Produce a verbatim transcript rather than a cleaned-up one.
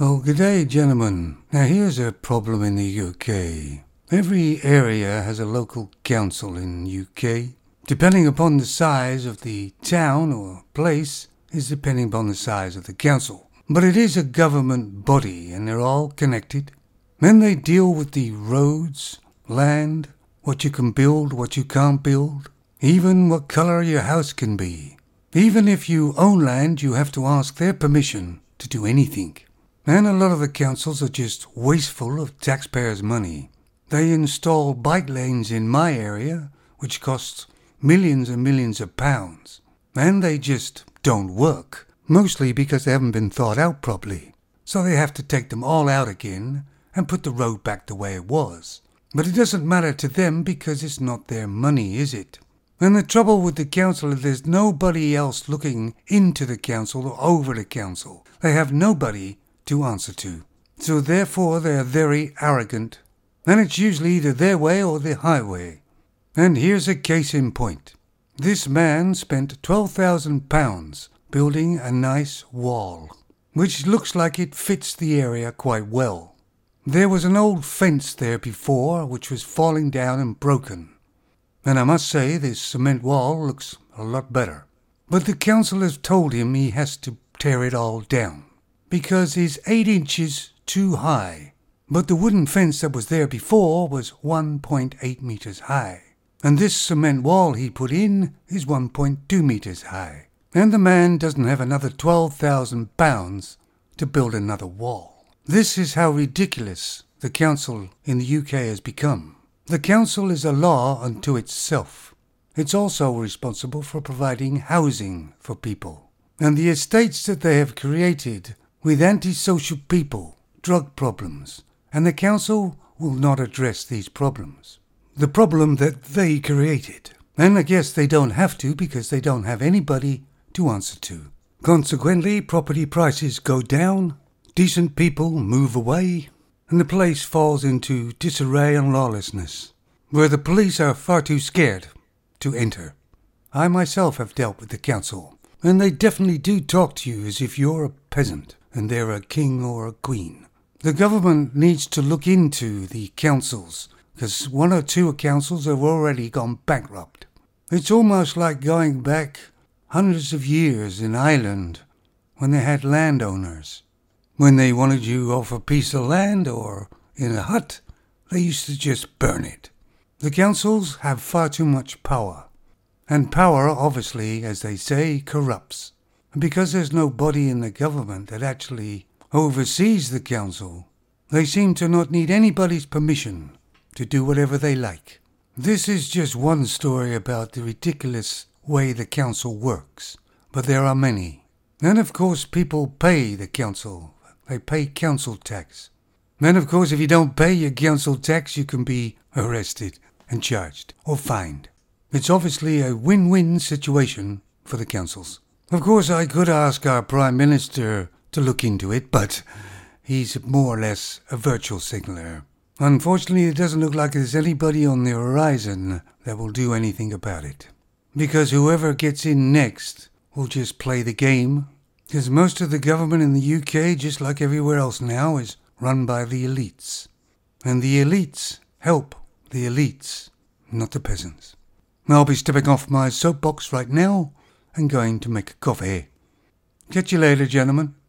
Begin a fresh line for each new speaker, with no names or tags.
Oh, good day, gentlemen. Now, here's a problem in the U K. Every area has a local council in U K. Depending upon the size of the town or place is depending upon the size of the council. But it is a government body and they're all connected. Then they deal with the roads, land, what you can build, what you can't build, even what color your house can be. Even if you own land, you have to ask their permission to do anything. And a lot of the councils are just wasteful of taxpayers' money. They install bike lanes in my area, which costs millions and millions of pounds. And they just don't work, mostly because they haven't been thought out properly. So they have to take them all out again and put the road back the way it was. But it doesn't matter to them because it's not their money, is it? And the trouble with the council is there's nobody else looking into the council or over the council. They have nobody to answer to. So therefore they are very arrogant. And it's usually either their way or the highway. And here's a case in point. This man spent twelve thousand pounds building a nice wall, which looks like it fits the area quite well. There was an old fence there before which was falling down and broken. And I must say this cement wall looks a lot better. But the council has told him he has to tear it all down because it's eight inches too high. But the wooden fence that was there before was one point eight meters high. And this cement wall he put in is one point two meters high. And the man doesn't have another twelve thousand pounds to build another wall. This is how ridiculous the council in the U K has become. The council is a law unto itself. It's also responsible for providing housing for people. And the estates that they have created with antisocial people, drug problems, and the council will not address these problems. The problem that they created. And I guess they don't have to because they don't have anybody to answer to. Consequently, property prices go down, decent people move away, and the place falls into disarray and lawlessness, where the police are far too scared to enter. I myself have dealt with the council, and they definitely do talk to you as if you're a peasant and they're a king or a queen. The government needs to look into the councils, because one or two councils have already gone bankrupt. It's almost like going back hundreds of years in Ireland when they had landowners. When they wanted you off a piece of land or in a hut, they used to just burn it. The councils have far too much power. And power, obviously, as they say, corrupts. And because there's no body in the government that actually oversees the council, they seem to not need anybody's permission to do whatever they like. This is just one story about the ridiculous way the council works, but there are many. And of course people pay the council. They pay council tax. And of course if you don't pay your council tax you can be arrested and charged or fined. It's obviously a win-win situation for the councils. Of course I could ask our Prime Minister to look into it, but he's more or less a virtual signaller. Unfortunately, it doesn't look like there's anybody on the horizon that will do anything about it. Because whoever gets in next will just play the game. Because most of the government in the U K, just like everywhere else now, is run by the elites. And the elites help the elites, not the peasants. I'll be stepping off my soapbox right now and going to make a coffee. Catch you later, gentlemen.